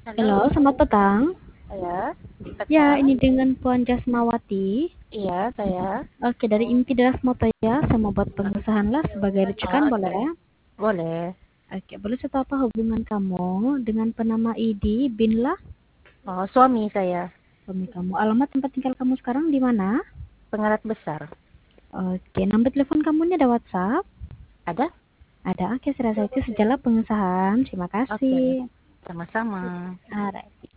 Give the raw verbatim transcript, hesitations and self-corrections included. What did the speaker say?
Halo, Halo, selamat petang. saya Ya, petang. ini dengan Puan Jasmawati. Iya, saya. Oke, dari Impi Deras Moto ya. Saya mau buat pengusahaan lah sebagai Oh, rujukan, oke. boleh? Boleh. Oke, boleh saya tahu apa hubungan kamu dengan penama Idi Binlah, Oh, suami saya. suami kamu? Alamat tempat tinggal kamu sekarang di mana? Pengarat besar. Oke, nomor telepon kamu ini ada WhatsApp? Ada? Ada. Oke, saya rasa itu sejalan pengusahaan. Terima Oke. kasih. Sama-sama. Alright.